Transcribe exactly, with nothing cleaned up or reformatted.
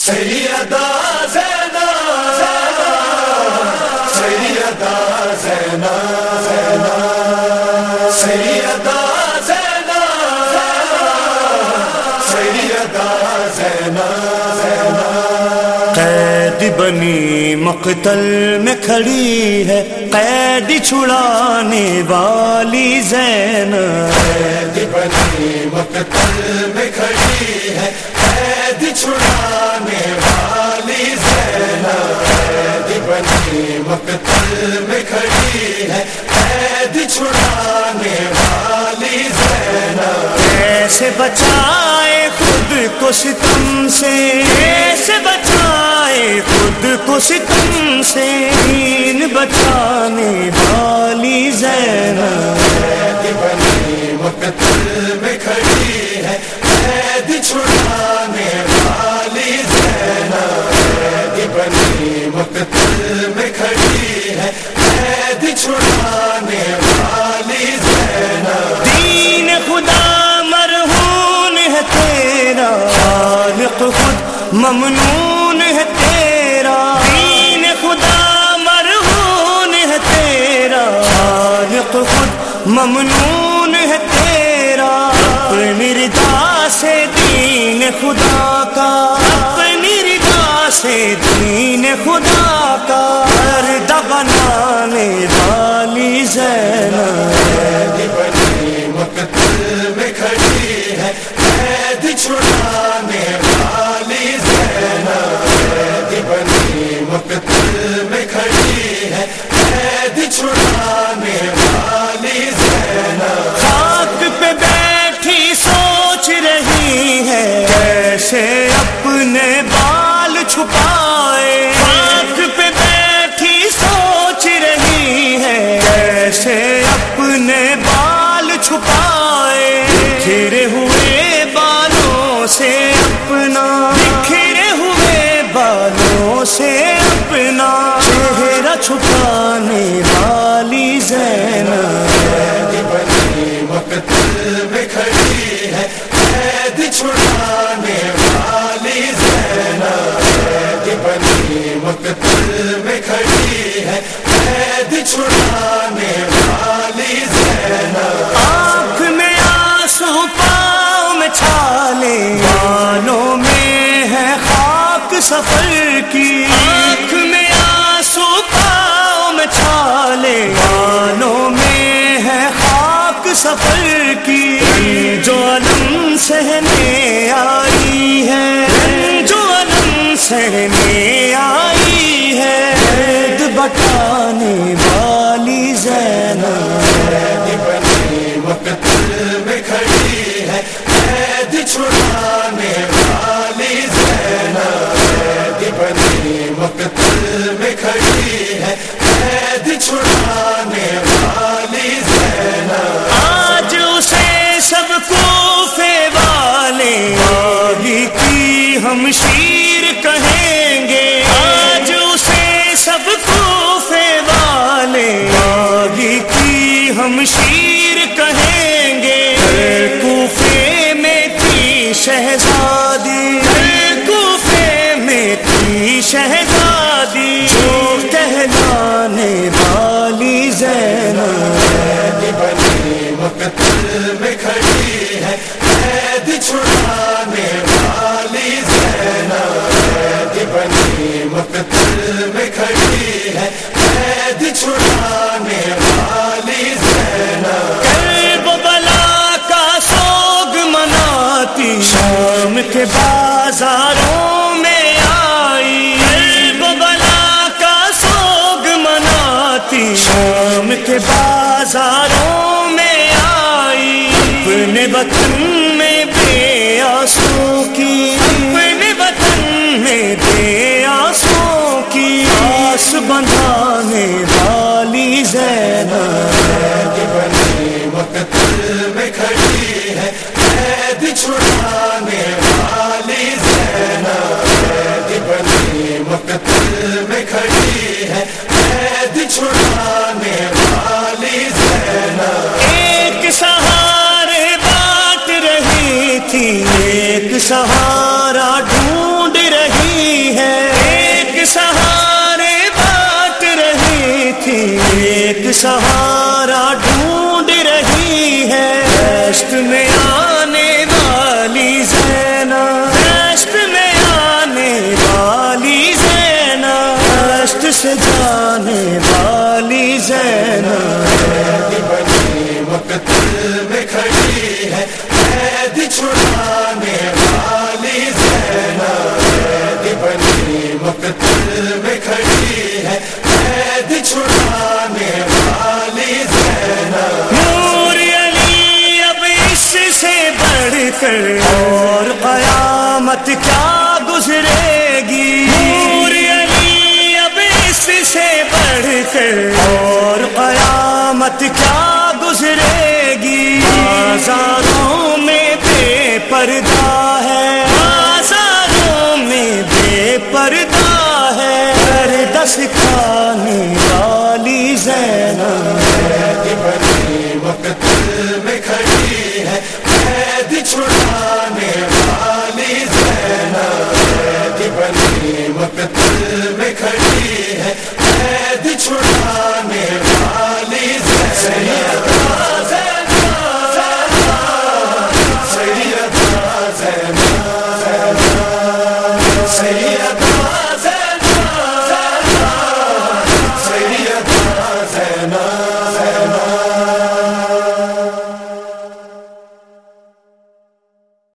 سیدہ زینب سیدہ زینب سیدہ زینب سیدہ زینب قید بنی مقتل میں کھڑی ہے قید چھڑانے والی زینب، قید بنی مقتل میں کھڑی ہے قید چھڑانے والی زینب، قید بنی مقتل میں کھڑی ہے قید چھڑانے والی زینب، کیسے بچائے خود کو ستم سے، کیسے بچائے خود کو ستم سے، دین بچانے والی زینب، قید بنی مقتل میں کھڑی ہے قید چھڑانے والی زینب، قید بنی مقتل میں کھڑی ہے قید چھڑانے والی زینب، دین خدا مرہون ہے تیرا، خالق خود ممنون ہے تیرا، دین خدا مرہون ہے تیرا، خالق خود ممنون ہے تیرا، اپنی رضا سے دین خدا کا، اپنی رضا سے دین خدا کا پردہ بنانے والی زینب، قید بنی مقتل میں کھڑی ہے قید چھڑانے والی زینب، قید بنی مقتل میں کھڑی ہے قید چھڑانے والی زینب، خاک پہ بیٹھی سوچ رہی ہے کیسے اپنے بال چھپائے، خاک پہ بیٹھی سوچ رہی ہے کیسے اپنے بال چھپائے، بکھرے ہوئے بالوں سے اپنا، بکھرے ہوئے بالوں سے اپنا چہرہ چھپانے والی زینب، قید بنی مقتل میں کھڑی ہے قید چھڑانے والی زینب، قید بنی مقتل میں کھڑی ہے قید چھڑانے والی زینب، آنکھ میں آنسو پاؤں میں چھالے، بالوں میں ہے خاک سفر کی، آنکھ میں آنسو پاؤں میں چھالے، بالوں میں ہے خاک سفر کی، جو علم سہنے آئی ہے، جو علم سہنے آئی ہے، قید بٹانے والی زینب، قید بنی مقتل میں کھڑی ہے قید چھڑانے والی زینب، قید بنی مقتل میں کھڑی ہے قید چھڑانے والی زینب، آج اسے سب کوفے والے آگے کی ہم شیر کہیں گے، آج اسے سب کوفے والے آگے کی ہم شیر کہیں گے، کوفے میں تھی شہزادی، کوفے میں تھی شہزادی جو کہلانے والی زینب، قید بنی مقتل میں کھڑی ہے قید چھڑانے والی زینب، قید بنی مقتل میں کھڑی ہے قید چھڑانے والی زینب، کرب بلا کا سوگ مناتی شام کے بازاروں میں آئی، کرب بلا کا سوگ مناتی شام کے بازاروں میں آئی، اپنے وطن میں بے آسوں کی، اپنے وطن میں بے آسوں کی آس بندھانے والی زینب، قید بنی مقتل میں کھڑی ہے قید چھڑانے والی زینب، قید بنی مقتل میں کھڑی ہے قید چھڑانے والی زینب، ایک سہارے بات رہی تھی، ایک سہارا ڈھونڈ رہی دشت میں آنے والی زینب، دشت میں آنے والی زینب، دشت سے جانے والی زینب، قید بنی مقتل میں کھڑی ہے، قید چھڑانے والی زینب، قید بنی مقتل میں کھڑی ہے، قید چھڑانے والی زینب، نور علی اب اس سے بڑھ کر اور قیامت کیا گزرے گی، نور علی اب اس سے بڑھ کر اور قیامت کیا گزرے گی، بازاروں میں بے پردہ ہے، بازاروں میں بے پردہ ہے، پردہ سکھانے والی زینب، قید بنی مقتل میں کھڑی ہے، قید چھڑانے والی زینب، قید بنی مقتل میں کھڑی ہے، قید چھڑانے والی زینب، سیدہ زینب، سیدہ